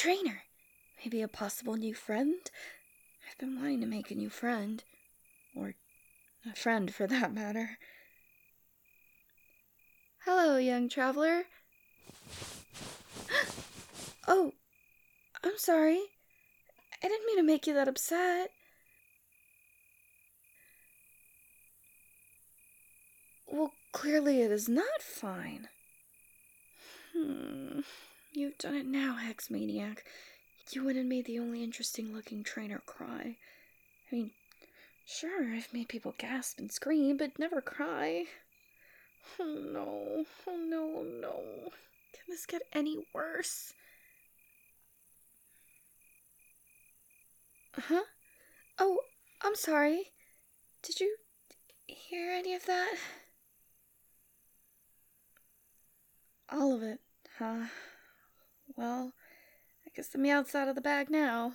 trainer. Maybe a possible new friend? I've been wanting to make a new friend. Or a friend, for that matter. Hello, young traveler. Oh, I'm sorry. I didn't mean to make you that upset. Well, clearly it is not fine. You've done it now, Hex Maniac. You went and made the only interesting-looking trainer cry. I mean, sure, I've made people gasp and scream, but never cry. Oh no, oh no, oh no. Can this get any worse? Huh? Oh, I'm sorry. Did you hear any of that? All of it, huh? Well, I guess the meow's out of the bag now.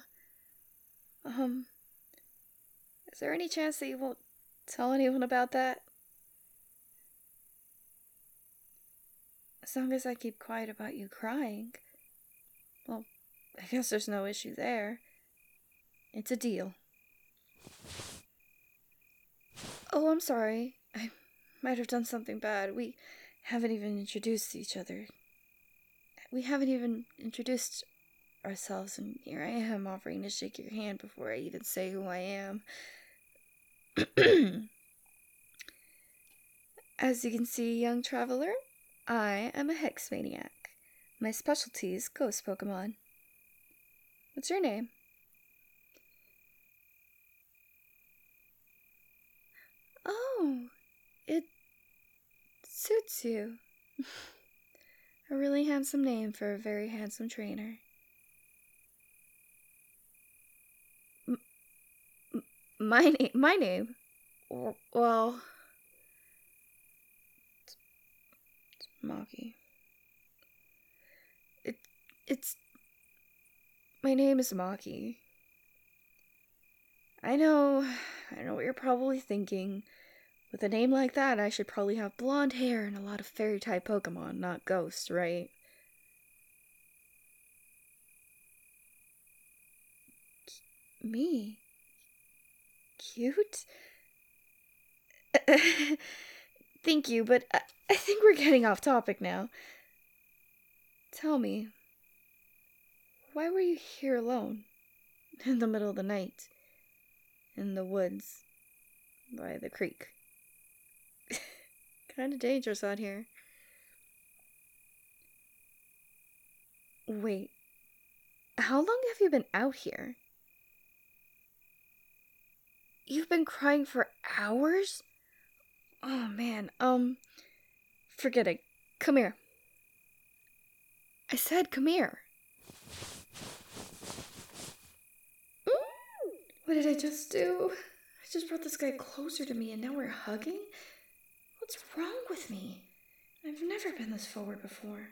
Is there any chance that you won't tell anyone about that? As long as I keep quiet about you crying. Well, I guess there's no issue there. It's a deal. Oh, I'm sorry. I might have done something bad. We haven't even introduced each other. We haven't even introduced ourselves, and here I am offering to shake your hand before I even say who I am. As you can see, young traveler, I am a Hex Maniac. My specialty is ghost Pokemon. What's your name? Oh, it suits you. A really handsome name for a very handsome trainer. My name? Well, it's Maki. My name is Maki. I know what you're probably thinking. With a name like that, I should probably have blonde hair and a lot of fairy-type Pokemon, not ghosts, right? Me? Cute? Thank you, but I think we're getting off topic now. Tell me, why were you here alone? In the middle of the night? In the woods? By the creek? Kinda dangerous out here. Wait, how long have you been out here? You've been crying for hours? Oh man, forget it. Come here. I said come here. What did I just do? I just brought this guy closer to me and now we're hugging? What's wrong with me? I've never been this forward before.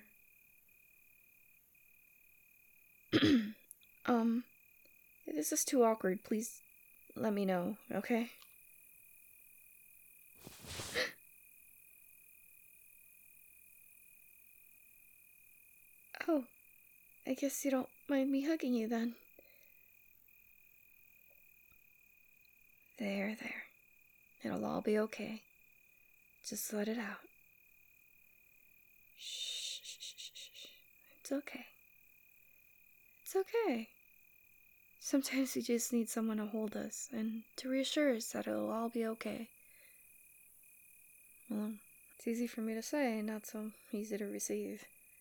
If this is too awkward, please let me know, okay? Oh, I guess you don't mind me hugging you then. There. It'll all be okay. Just let it out. Shh. It's okay. It's okay. Sometimes we just need someone to hold us and to reassure us that it'll all be okay. Well, it's easy for me to say, not so easy to receive.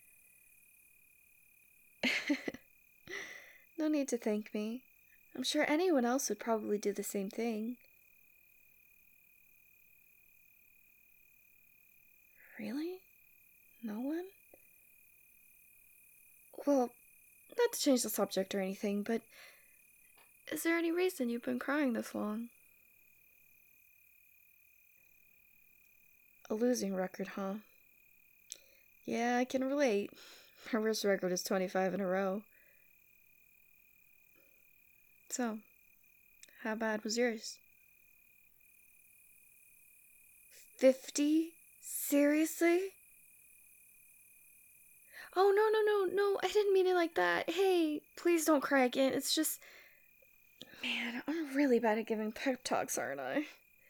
No need to thank me. I'm sure anyone else would probably do the same thing. Really? No one? Well, not to change the subject or anything, but is there any reason you've been crying this long? A losing record, huh? Yeah, I can relate. My worst record is 25 in a row. So, how bad was yours? 50? Seriously? Oh, no, no, no, no, I didn't mean it like that. Hey, please don't cry again. It's just. Man, I'm really bad at giving pep talks, aren't I?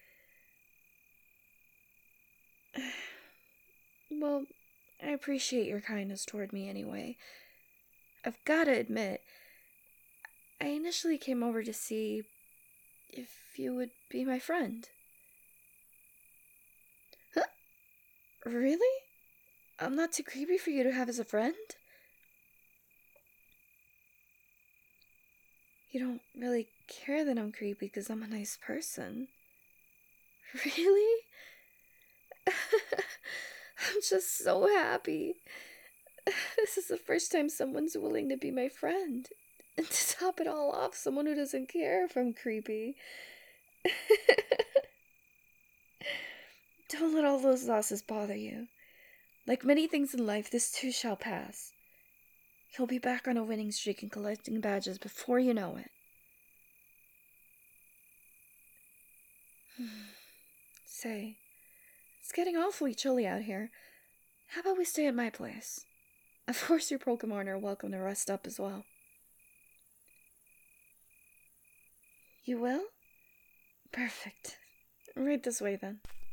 Well, I appreciate your kindness toward me anyway. I've gotta admit, I initially came over to see if you would be my friend. Huh? Really? I'm not too creepy for you to have as a friend? You don't really care that I'm creepy because I'm a nice person. Really? I'm just so happy. This is the first time someone's willing to be my friend. And to top it all off, someone who doesn't care if I'm creepy. Don't let all those losses bother you. Like many things in life, this too shall pass. You'll be back on a winning streak and collecting badges before you know it. Say, it's getting awfully chilly out here. How about we stay at my place? Of course, your Pokemon are welcome to rest up as well. You will? Perfect. Right this way then.